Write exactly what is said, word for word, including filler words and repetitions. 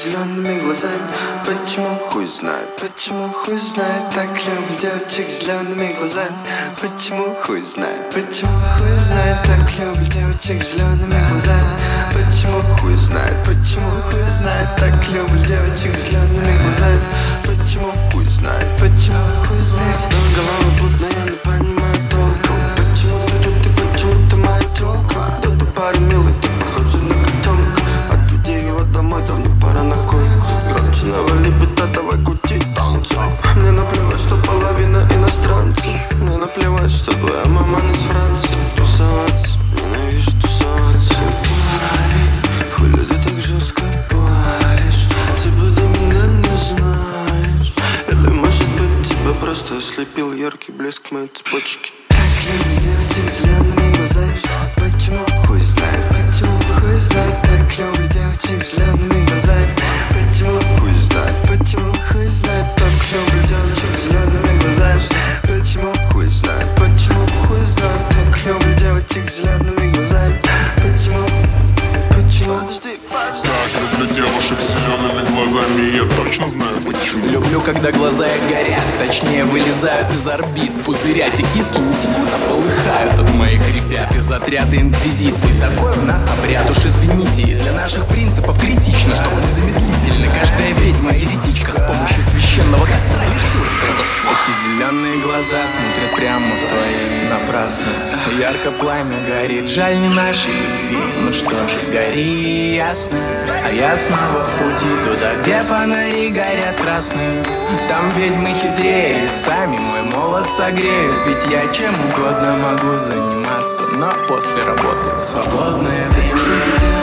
зелеными глазами. Почему, хуй знает, почему, хуй знает. Так люблю девочек с зелеными глазами. Почему, хуй знает, почему, хуй знает. Так люблю девочек с зелеными глазами. Почему, хуй знает, почему, хуй знает. Так люблю девочек с зелеными глазами. Почему, хуй знает, почему, хуй знает. Снова голова плотная, не понимаю толку. Почему ты тут и почему ты моя тёлка? Да ты парень милый, ты похожа на котенка. Отведи его домой, давно пора на койку. Громче навали бита, давай крути танцы. Мне наплевать, что половина иностранцев. Мне наплевать, что твоя мама не с Франции. Тусоваться, ненавижу тусоваться. Хули ты так жестко паришь? Типа ты меня не знаешь. Или может быть тебя просто ослепил яркий блеск моей цепочки. Так люблю девочек с зелеными глазами. Почему, хуй знает, почему, хуй знает. Так люблю девочек с зелеными глазами. Почему, хуй знает, почему, хуй знает. Так люблю девочек с зелеными глазами. Почему, хуй знает, почему, хуй знает. Так люблю девочек с зелеными глазами. Почему, почему? Так люблю девушек с зелеными глазами, я точно знаю почему. Люблю, когда глаза их горят, точнее вылезают из орбит. Пузырясь и киски не текут, а полыхают от моих ребят из отряда инквизиции. Такой у нас обряд, уж извините, для наших принципов критично, чтобы незамедлительно каждая ведьма еретичка с помощью священного костра лишилась колдовства. Эти зеленые глаза смотрят прямо в твои напрасно. Ярко пламя горит, жаль не нашей любви. Ну что же, гори ясно. А я снова в пути туда, где фонари горят красные. Там ведьмы хитрее, сами мой молот согреют. Ведь я чем угодно могу заниматься, но после работы свободное время.